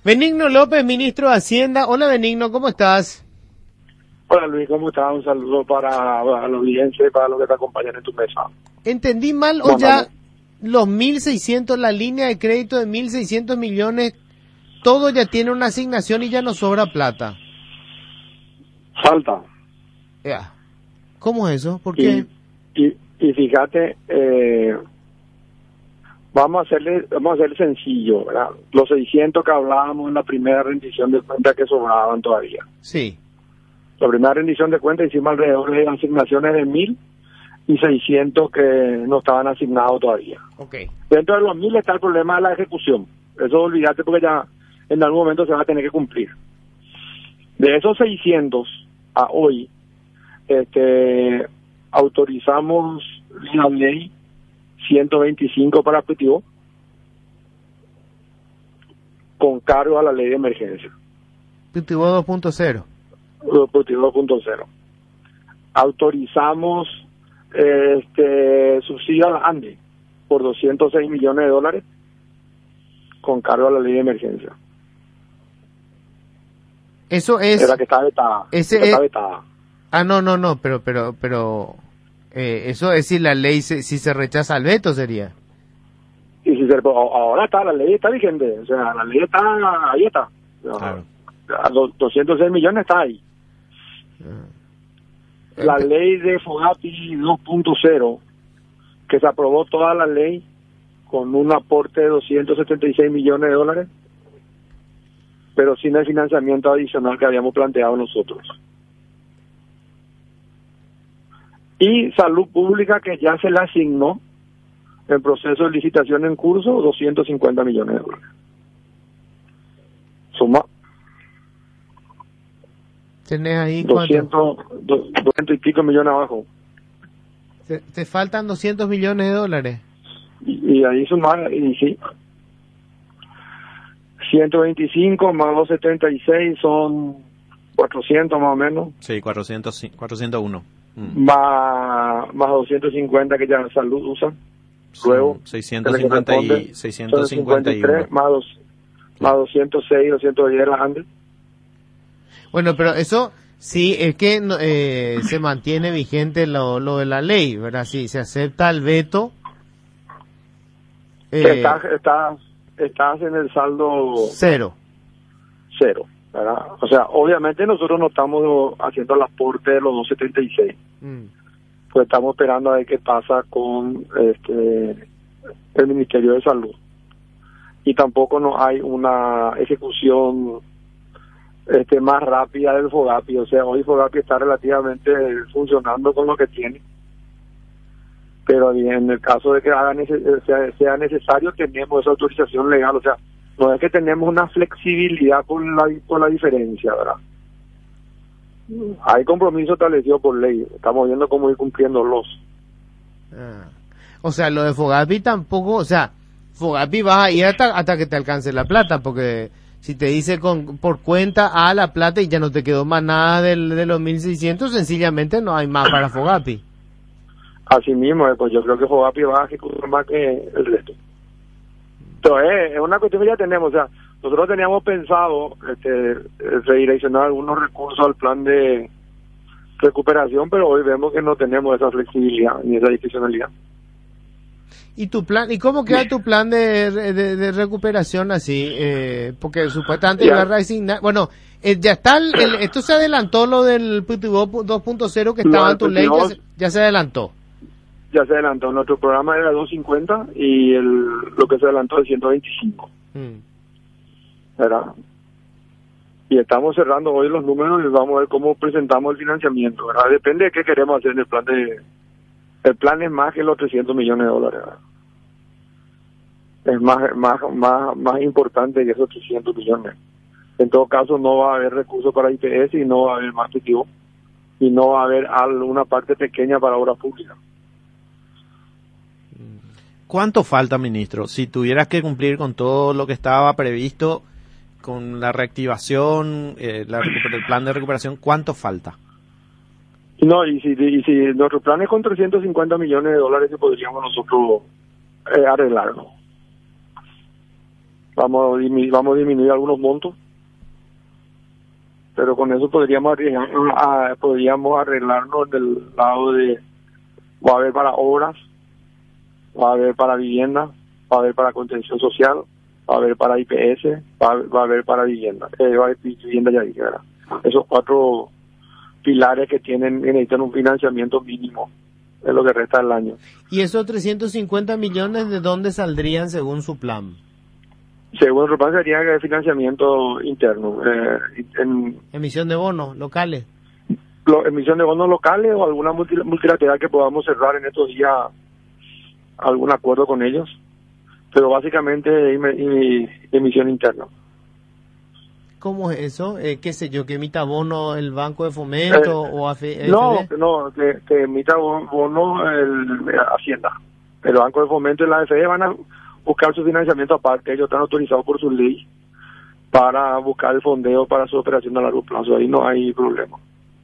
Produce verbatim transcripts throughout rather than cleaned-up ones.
Benigno López, ministro de Hacienda. Hola Benigno, ¿cómo estás? Hola Luis, ¿cómo estás? Un saludo para, para la audiencia y para los que te acompañan en tu mesa. ¿Entendí mal o Bueno, ya los mil seiscientos, la línea de crédito de mil seiscientos millones, todo ya tiene una asignación y ya no sobra plata? Falta. Ya. ¿Cómo es eso? ¿Por Y, qué? y, y fíjate, eh, vamos a hacerle vamos a hacerle sencillo, ¿verdad? Los seiscientos que hablábamos en la primera rendición de cuentas que sobraban todavía. Sí. La primera rendición de cuentas hicimos alrededor de asignaciones de mil y seiscientos que no estaban asignados todavía. Okay. Dentro de los mil está el problema de la ejecución. Eso olvídate porque ya en algún momento se va a tener que cumplir. De esos seiscientos a hoy, este, autorizamos la ley ciento veinticinco para Petivo con cargo a la ley de emergencia. Petivo dos punto cero. Petivo dos punto cero. Autorizamos este subsidio a la ANDE por doscientos seis millones de dólares con cargo a la ley de emergencia. Eso es... Era que está vetada. Ese que está es... vetada. Ah, no, no, no, pero, pero, pero... Eh, eso es si la ley, se, si se rechaza el veto sería. Y si se, ahora está, la ley está vigente. O sea, la ley está, ahí está. Claro. A los doscientos seis millones está ahí. Ah. La ley de Fogapi dos punto cero, que se aprobó toda la ley con un aporte de doscientos setenta y seis millones de dólares, pero sin el financiamiento adicional que habíamos planteado nosotros. Y salud pública, que ya se le asignó en proceso de licitación en curso doscientos cincuenta millones de dólares. Suma ¿Tenés ahí doscientos, doscientos y pico millones abajo. Te, te faltan doscientos millones de dólares. Y, y ahí sumar, y sí. ciento veinticinco más doscientos setenta y seis son cuatrocientos más o menos. Sí, cuatrocientos, cuatrocientos uno. Mm. Más, más doscientos cincuenta que ya salud usa. Luego, seiscientos cincuenta y, seiscientos cincuenta y uno. Más, dos, sí. más doscientos seis, doscientos diez las andes. Bueno, pero eso sí, es que eh, se mantiene vigente lo, lo de la ley, ¿verdad? Si se acepta el veto. Eh, estás, estás, estás en el saldo cero. Cero, ¿verdad? O sea, obviamente nosotros no estamos haciendo el aporte de los doscientos setenta y seis. Mm. Pues estamos esperando a ver qué pasa con este el Ministerio de Salud. Y tampoco no hay una ejecución este más rápida del Fogapi. O sea, hoy Fogapi está relativamente funcionando con lo que tiene. Pero en el caso de que haga neces- sea, sea necesario, tenemos esa autorización legal. O sea, no es que tenemos una flexibilidad con la, con la diferencia, ¿verdad? Hay compromiso establecido por ley. Estamos viendo cómo ir cumpliéndolos. Ah. O sea, lo de Fogapi tampoco, o sea, Fogapi vas a ir hasta, hasta que te alcance la plata, porque si te dice con por cuenta a la plata y ya no te quedó más nada del, de los mil seiscientos, sencillamente no hay más para Fogapi. Así mismo, pues yo creo que Fogapi va a ejecutar más que el resto. Entonces, es una cuestión que ya tenemos, o sea, nosotros teníamos pensado este, redireccionar algunos recursos al plan de recuperación, pero hoy vemos que no tenemos esa flexibilidad ni esa discrecionalidad. ¿Y tu plan, y cómo queda tu plan de, de, de recuperación así? Eh, porque supuestamente iba a reasignar, bueno, eh, ya está, el, el, esto se adelantó lo del Petivo dos punto cero que estaba no, en tu ley, ya se, ya se adelantó. Ya se adelantó, nuestro programa era doscientos cincuenta y el lo que se adelantó es ciento veinticinco. Mm. ¿Verdad? Y estamos cerrando hoy los números y vamos a ver cómo presentamos el financiamiento, ¿verdad? Depende de qué queremos hacer en el plan de... El plan es más que los trescientos millones de dólares, ¿verdad? Es más, más, más, más importante que esos trescientos millones. En todo caso, no va a haber recursos para I P S y no va a haber más Petivo y no va a haber alguna parte pequeña para obras públicas. ¿Cuánto falta, ministro? Si tuvieras que cumplir con todo lo que estaba previsto, con la reactivación, eh, la, el plan de recuperación, ¿cuánto falta? No, y si, y si nuestro plan es con trescientos cincuenta millones de dólares que podríamos nosotros eh, arreglarlo. vamos a, disminuir, vamos a disminuir algunos montos, pero con eso podríamos arreglar, a, podríamos arreglarnos del lado de, va a haber para obras, va a haber para vivienda, va a haber para contención social, va a haber para I P S, va a, va a haber para vivienda, eh, va a haber vivienda ya dije, ¿verdad? Esos cuatro pilares que tienen, que necesitan un financiamiento mínimo de lo que resta del año. ¿Y esos trescientos cincuenta millones de dónde saldrían según su plan? Según nuestro plan sería de financiamiento interno. Eh, en, ¿Emisión de bonos locales? Lo, emisión de bonos locales o alguna multi, multilateral que podamos cerrar en estos días, algún acuerdo con ellos, pero básicamente em, em, emisión interna. ¿Cómo es eso? Eh, ¿Qué sé yo? ¿Que emita bono el Banco de Fomento eh, o A F E? No, no, que, que emita bono el Hacienda. El Banco de Fomento y la A F E van a buscar su financiamiento aparte. Ellos están autorizados por su ley para buscar el fondeo para su operación a largo plazo. Ahí no hay problema.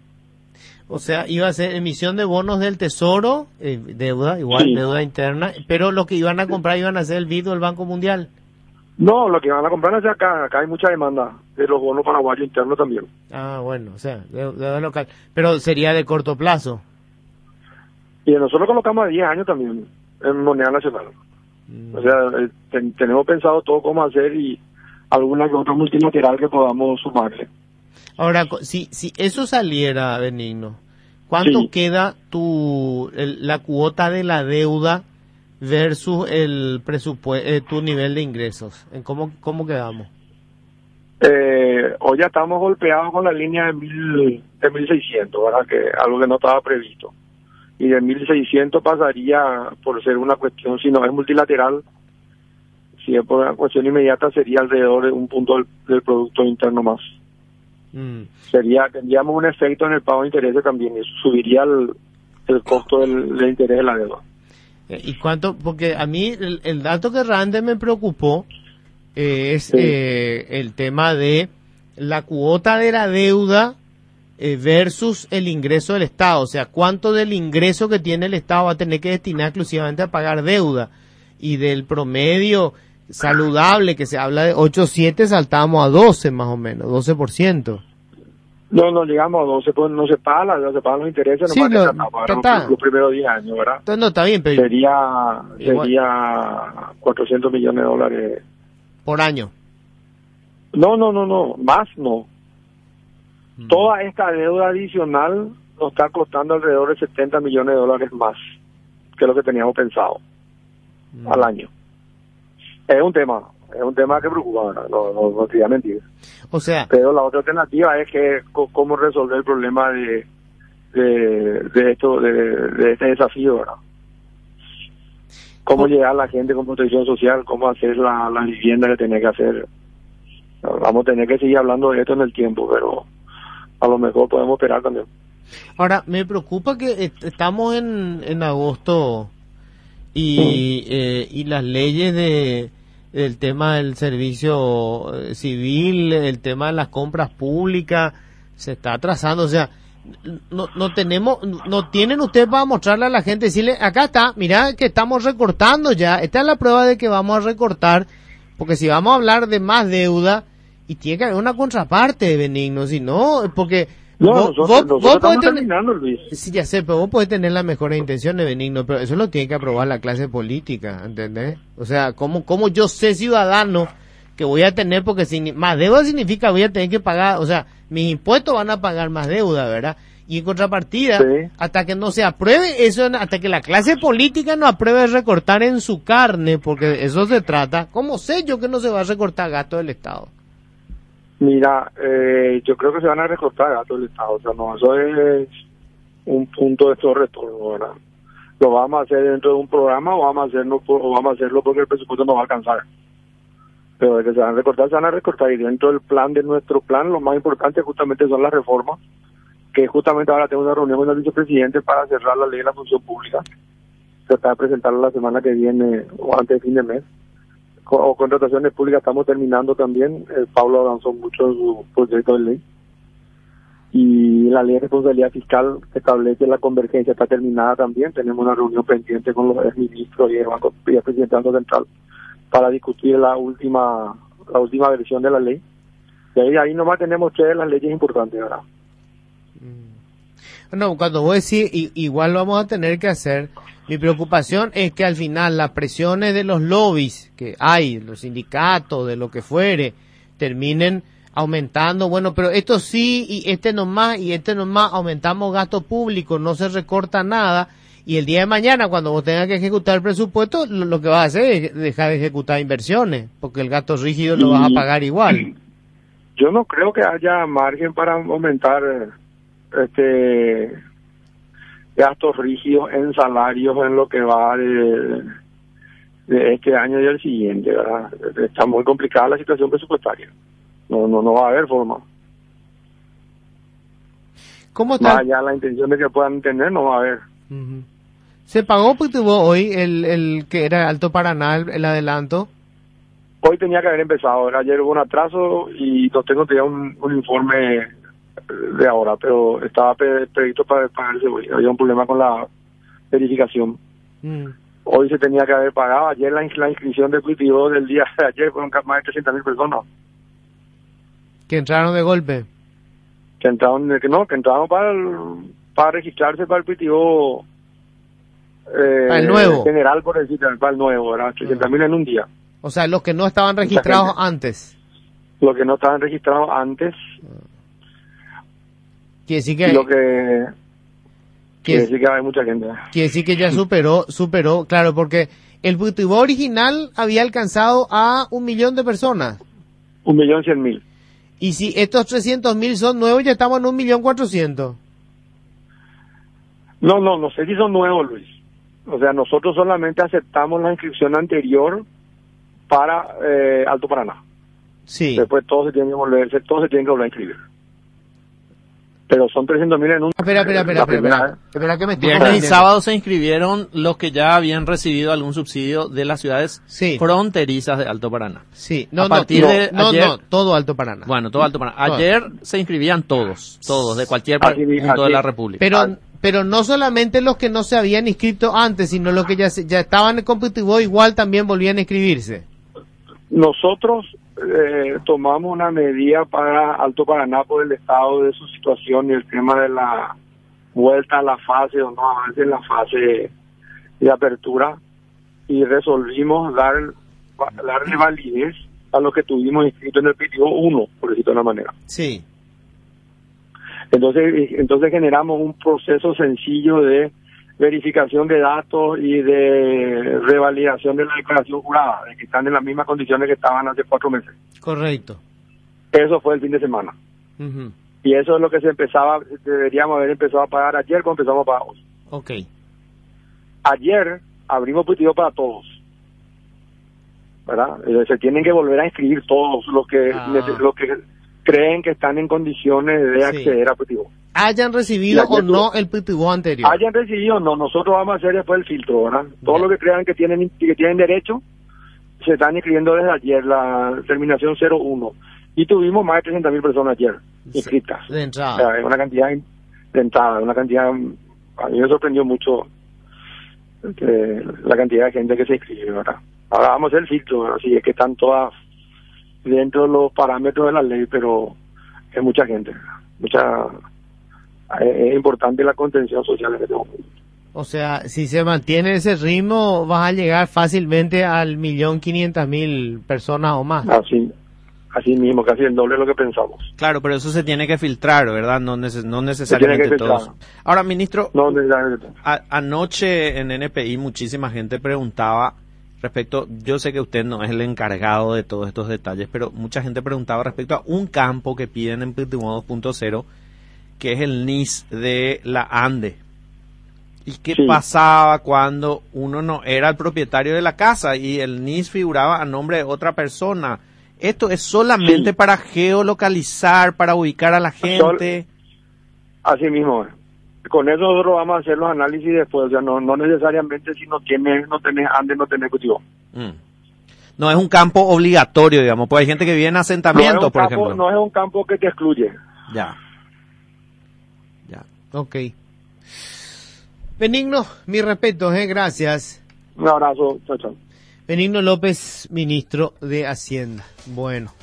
O sea, iba a ser emisión de bonos del Tesoro, eh, deuda, igual, sí. Deuda interna, pero lo que iban a comprar iban a ser el B I D o el Banco Mundial. No, lo que van a comprar es acá, acá hay mucha demanda de los bonos paraguayos internos también. Ah, bueno, o sea, deuda local, pero sería de corto plazo. Y nosotros colocamos a diez años también en moneda nacional. Mm. O sea, eh, ten, tenemos pensado todo cómo hacer y alguna que otra multilateral que podamos sumarle. Ahora, si si eso saliera, Benigno, ¿cuánto sí. queda tu el, la cuota de la deuda versus el presupuesto, eh, tu nivel de ingresos? ¿En cómo cómo quedamos? Eh, hoy ya estamos golpeados con la línea de mil de mil seiscientos, ¿verdad? Que algo que no estaba previsto. Y de mil seiscientos pasaría por ser una cuestión, si no es multilateral, si es por una cuestión inmediata, sería alrededor de un punto del, del Producto Interno más. Mm. Sería, tendríamos un efecto en el pago de intereses también, y eso subiría el, el costo del, del interés de la deuda. ¿Y cuánto? Porque a mí el, el dato que realmente me preocupó eh, es sí. eh, el tema de la cuota de la deuda eh, versus el ingreso del Estado. O sea, cuánto del ingreso que tiene el Estado va a tener que destinar exclusivamente a pagar deuda. Y del promedio saludable, que se habla de ocho punto siete, saltamos a doce más o menos, doce por ciento. No, no llegamos a doce, pues no se paga, no se pagan los intereses, sí, nomás lo, para los, los primeros diez años, ¿verdad? Entonces no, está bien, pero... Sería, sería cuatrocientos millones de dólares. ¿Por año? No, no, no, no, más no. Mm. Toda esta deuda adicional nos está costando alrededor de setenta millones de dólares más que lo que teníamos pensado mm. al año. Es un tema, es un tema que preocupa, ¿verdad? No, no, no te voy a mentir. O sea... Pero la otra alternativa es que cómo resolver el problema de de, de esto, de, de este desafío, ¿verdad? Cómo llegar a la gente con protección social, cómo hacer la, la vivienda que tenía que hacer. Vamos a tener que seguir hablando de esto en el tiempo, pero a lo mejor podemos esperar también. Ahora, me preocupa que estamos en, en agosto y, eh, y las leyes de el tema del servicio civil, el tema de las compras públicas se está atrasando, o sea, no no tenemos, no tienen ustedes para mostrarle a la gente, decirle, acá está, mira que estamos recortando ya, esta es la prueba de que vamos a recortar, porque si vamos a hablar de más deuda, y tiene que haber una contraparte, Benigno, si no, porque no, vos, nosotros, vos, nosotros vos estamos tener, terminando, Luis. Sí, ya sé, pero vos podés tener las mejores intenciones, Benigno, pero eso lo tiene que aprobar la clase política, ¿entendés? O sea, ¿cómo, cómo yo sé, ciudadano, que voy a tener, porque si, más deuda significa voy a tener que pagar, o sea, mis impuestos van a pagar más deuda, ¿verdad? Y en contrapartida, sí. hasta que no se apruebe eso, hasta que la clase política no apruebe recortar en su carne, porque de eso se trata, ¿cómo sé yo que no se va a recortar gasto del Estado? Mira, eh, yo creo que se van a recortar gastos del Estado, o sea, no, eso es un punto de estos retornos, ¿verdad? Lo vamos a hacer dentro de un programa o vamos a hacerlo, por, o vamos a hacerlo porque el presupuesto no va a alcanzar. Pero de que se van a recortar, se van a recortar, y dentro del plan de nuestro plan, lo más importante justamente son las reformas, que justamente ahora tengo una reunión con el vicepresidente para cerrar la ley de la función pública, se está a presentarla la semana que viene o antes de fin de mes. O contrataciones públicas estamos terminando también. eh, Pablo avanzó mucho en su proyecto de ley, y la ley de responsabilidad fiscal que establece la convergencia está terminada también. Tenemos una reunión pendiente con los ministros y el Banco y el presidente del Banco Central para discutir la última la última versión de la ley. Y ahí, ahí nomás tenemos tres de las leyes importantes, ¿verdad? No, cuando vos decís, igual lo vamos a tener que hacer, mi preocupación es que al final las presiones de los lobbies que hay, los sindicatos, de lo que fuere, terminen aumentando, bueno, pero esto sí, y este nomás, y este nomás, aumentamos gasto público, no se recorta nada, y el día de mañana, cuando vos tengas que ejecutar el presupuesto, lo, lo que vas a hacer es dejar de ejecutar inversiones, porque el gasto rígido lo vas a pagar igual. Yo no creo que haya margen para aumentar este gastos rígidos en salarios en lo que va de, de este año y el siguiente, ¿verdad? Está muy complicada la situación presupuestaria. No, no, no va a haber forma. ¿Cómo está? Más allá de la intención de que puedan tener, no va a haber. Uh-huh. ¿Se pagó pues tuvo hoy el, el que era Alto Paraná, el, el adelanto? Hoy tenía que haber empezado. Ayer hubo un atraso y no tengo todavía un, un informe de ahora, pero estaba previsto para pagarse hoy. Había un problema con la verificación. Mm. Hoy se tenía que haber pagado. Ayer la, la inscripción de cultivo del día de ayer fueron más de trescientas mil personas. ¿Que entraron de golpe? Que entraron, que no, que entraron para el, para registrarse para el cultivo eh, para el nuevo. General, por decir, para el nuevo, ¿verdad? trescientas mil en un día. O sea, los que no estaban registrados antes. Los que no estaban registrados antes. Quiere decir que, lo que quiere decir que hay mucha gente. Quiere decir que ya superó, superó, claro, porque el cultivo original había alcanzado a un millón de personas. Un millón cien mil. Y si estos trescientos mil son nuevos, ya estamos en un millón cuatrocientos. No, no, no sé si son nuevos, Luis. O sea, nosotros solamente aceptamos la inscripción anterior para eh, Alto Paraná. Sí. Después todos se tienen que volver, todos se tienen que volver a inscribir. Pero son trescientos mil en un... Espera, espera, espera, espera, espera, espera que me estoy Viernes y sábado se inscribieron los que ya habían recibido algún subsidio de las ciudades sí. fronterizas de Alto Paraná. Sí, no, a partir no, de no, ayer, no, todo Alto Paraná. Bueno, todo Alto Paraná. Ayer todo. Se inscribían todos, todos, de cualquier así, punto así. de la República. Pero, pero no solamente los que no se habían inscrito antes, sino los que ya, ya estaban en competitivo igual también volvían a inscribirse. Nosotros eh, tomamos una medida para Alto Paraná por el estado de su situación y el tema de la vuelta a la fase o no avance en la fase de apertura y resolvimos dar darle validez a lo que tuvimos inscrito en el P T O uno, por decirlo de una manera. Sí. Entonces, entonces generamos un proceso sencillo de verificación de datos y de revalidación de la declaración jurada, de que están en las mismas condiciones que estaban hace cuatro meses. Correcto. Eso fue el fin de semana. Uh-huh. Y eso es lo que se empezaba, deberíamos haber empezado a pagar ayer cuando empezamos a pagar hoy. Ok. Ayer abrimos positivo para todos, ¿verdad? Se tienen que volver a inscribir todos los que, ah. los que creen que están en condiciones de acceder sí. a positivo. Hayan recibido o no el P T U anterior. Hayan recibido o no, nosotros vamos a hacer después el filtro, ¿verdad? Todos los que crean que tienen que tienen derecho, se están inscribiendo desde ayer, la terminación cero uno. Y tuvimos más de trescientas mil personas ayer inscritas. De entrada. O sea, es una cantidad de entrada, una cantidad, a mí me sorprendió mucho que, la cantidad de gente que se inscribe, ¿verdad? Ahora vamos a hacer el filtro, ¿verdad? Sí, es que están todas dentro de los parámetros de la ley, pero es mucha gente, mucha... Es importante la contención social en este momento. O sea, si se mantiene ese ritmo, vas a llegar fácilmente al millón quinientas mil personas o más. Así, así mismo, casi el doble de lo que pensamos. Claro, pero eso se tiene que filtrar, ¿verdad? No, neces no necesariamente todos. Ahora, ministro, no necesariamente. A anoche en N P I muchísima gente preguntaba respecto, yo sé que usted no es el encargado de todos estos detalles, pero mucha gente preguntaba respecto a un campo que piden en P T U dos punto cero, que es el N I S de la ANDE. ¿Y qué sí. pasaba cuando uno no era el propietario de la casa y el N I S figuraba a nombre de otra persona? ¿Esto es solamente sí. para geolocalizar, para ubicar a la gente? Así mismo. Con eso nosotros vamos a hacer los análisis después. O sea, no, no necesariamente si no tienes, no tenés ANDE, no tenés cultivo. Mm. No es un campo obligatorio, digamos, pues hay gente que vive en asentamiento, no por campo, ejemplo. No es un campo que te excluye. Ya. Ok. Benigno, mis respetos, eh, gracias. Un abrazo, chao, chao. Benigno López, ministro de Hacienda. Bueno.